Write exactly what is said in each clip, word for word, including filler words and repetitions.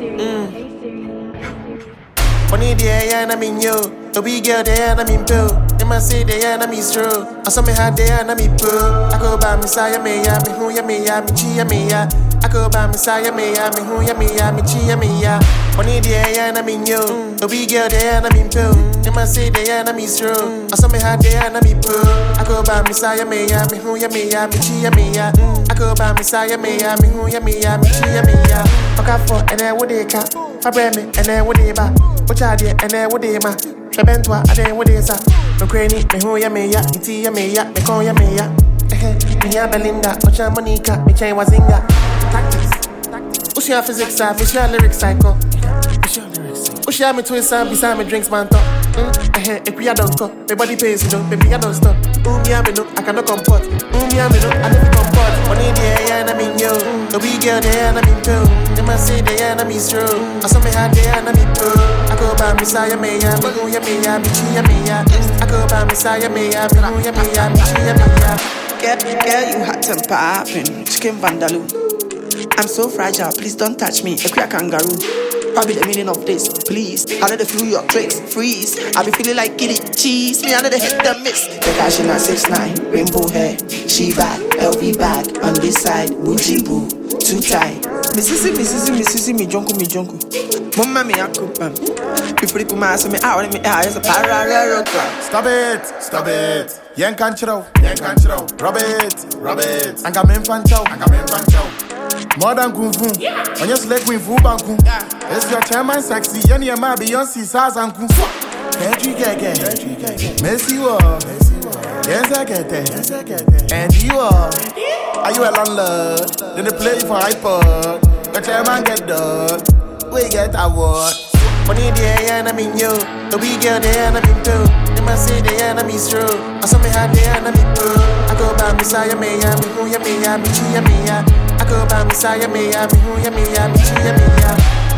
Money there, and I'm in you. The big girl there, and I'm in pill. They must say there, and I'm in true. I saw me hard there, and I'm in pill. I go by Messiah, me, ya, me, who, ya, me, ya, me, chi, ya, me, ya. I go by Messiah, me, ya, me, who, ya, me, ya, me, chi, ya, me, ya. Money there, and I'm in you. The big girl there, and I'm in pill. They must say there, and I'm in true. I saw me hard there, and I'm in pill. I go by Messiah, me, ya, me, who, ya, me, ya, me, chi, ya, me, ya. I go by Messiah, me, ya, me, who, ya, me, ya, me, chi, ya, me, ya. Okay, for and then what they cat. I bring me, and then what they back. What I did, and then what they ma. The bentwa, and then what they sa. No cranny, me who ya me ya, me tea ya me ya, me call ya me ya. Eh, me ya Belinda, what ya Monica, me chain was inga. Tactics. What's your physics, side? What's your lyrics, cycle? What's your lyrics? What's your me twist, and beside me drinks, man, talk. Eh, if we don't go, my body pays, you know, baby, I don't stop. Ooh, me, I know, I cannot comport. Ooh, me, I know, I never comport. Money there, and I'm in you. The big girl there, and I'm in pill. They must say there, and I'm in true. I saw me hard there, and I'm in pill. I go by Messiah, me, ya, me, who, ya, me, ya, me, chi, ya, me, ya. I go by Messiah, me, ya, me, who, ya, me, ya, me, chi, ya, me, ya. Girl, girl, you hot and poppin', chicken vandaloo. I'm so fragile, please don't touch me, a queer kangaroo. Probably the meaning of this, please. I know the feel your tricks, freeze. I be feeling like kitty cheese. Me, I know the hit the miss. The cash in a six nine, rainbow hair. She bag, L V bag. On this side, Gucci boo, too tight. Mississippi, Mississippi, Mississippi, me jungle, me jungle. Mama, me, I cook, man. People put my ass on me out, me out. It's a parallel club. Stop it, stop it. Yen can't chill, yen can't chill. Rub it, rub it. And come in, fancho, and come in, fancho. More than kung fu. On your slave queen fu banku. It's your chairman sexy. Yenny and my Beyonce says and kung fu. Can't you get it? Messi was. Yes, I get it. And you are. Are you a landlord? Then they play for iPod. The chairman get done. We get award. Money there, and I'm in you. The big girl there, and I'm in pill. They must say there, and I'm in true. I saw me hard there, and I'm in pill. I go by Messiah, me, ya, me, who, ya, me, ya, me, chi, ya, me, ya. I go by Messiah, me, ya, me, who, ya, me, ya, me, chi, ya, me, ya.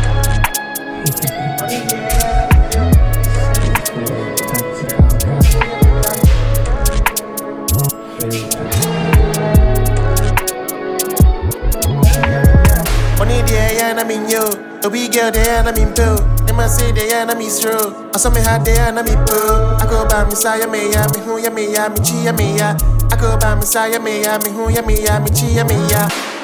Money there, and I'm in you. The big girl there, and I'm in pill. They must say there, and I'm in true. I saw me hard there, and I'm in pill. I go by Messiah, me, ya, me, who, ya, me, ya, me, chi, ya, me, ya. I go by Messiah, me, ya, me, who, ya, me, ya, me, chi, ya, me, ya.